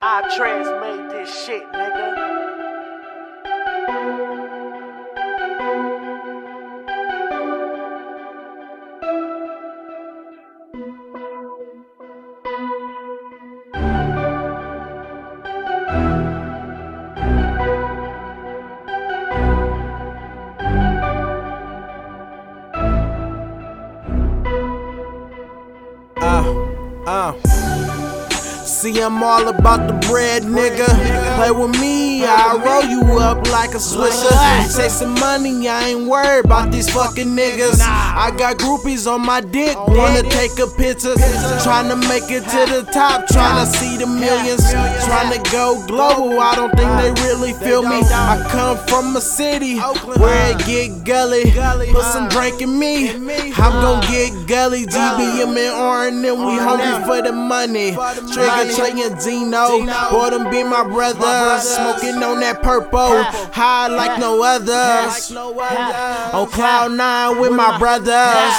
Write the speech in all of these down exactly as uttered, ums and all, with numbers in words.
I transmade this shit, nigga. Uh, uh. See, I'm all about the bread, nigga. Play with me, I'll roll you up like a swisher. Take some money, I ain't worried about these fucking niggas. I got groupies on my dick, wanna take a picture. Tryna make it to the top, tryna see the millions. Tryna go global, I don't think they really feel me. I come from a city where it get gully. Put some drink in me, I'm gon' get gully. G B M and R and then we hungry for the money. Trigger Trey and Zeno, boy them be my brothers. Smoking on that purple, high like no others. On cloud nine with my brothers.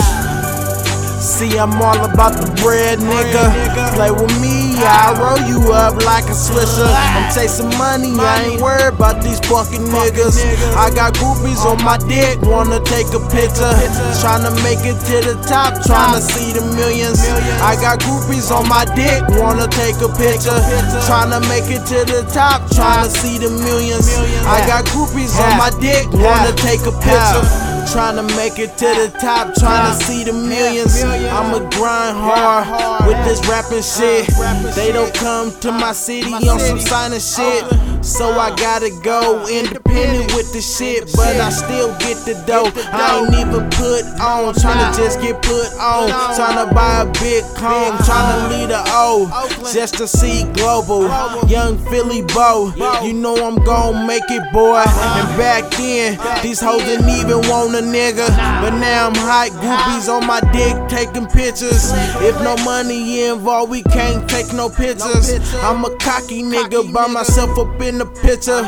See, I'm all about the bread, nigga. Play with me, I'll roll you up like a swisher. I'm chasing money, I ain't worried about these fucking niggas. I got groupies on my dick, wanna take a picture. Tryna make it to the top, tryna see the millions. I got groupies on my dick, wanna take a picture. Tryna make it to the top, tryna see the millions. I got groupies on my dick, wanna take a picture. Tryna make it to the top, tryna see the millions. I'ma grind hard with this rapping shit. They don't come to my city on some signing shit. So I gotta go independent with the shit, but I still get the dough. I ain't even put on, tryna just get put on. Tryna buy a big home, tryna lead a O, just to see global. Young Philly Bo, you know I'm gon' make it, boy. And back then, these hoes didn't even want a nigga, but now I'm hot, groupies on my dick taking pictures. If no money involved, we can't take no pictures. I'm a cocky nigga by myself up in the picture.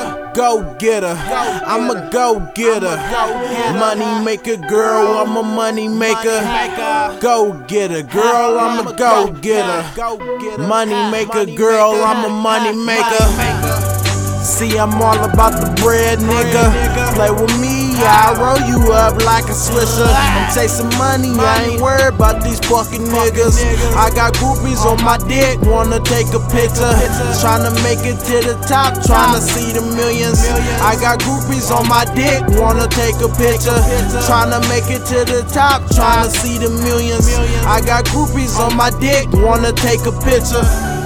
Go getter, I'm a go getter. Money maker, girl, I'm a money maker. Go getter, girl, I'm a go getter. Money maker, girl, I'm a money maker. See, I'm all about the bread, nigga. Play with me, I'll roll you up like a swisher. I'm chasing money, I ain't worried about these fucking niggas. I got groupies on my dick, wanna take a picture. Tryna make it to the top, tryna see the millions. I got groupies on my dick, wanna take a picture. Tryna make it to the top, tryna see the millions. I got groupies on my dick, wanna take a picture.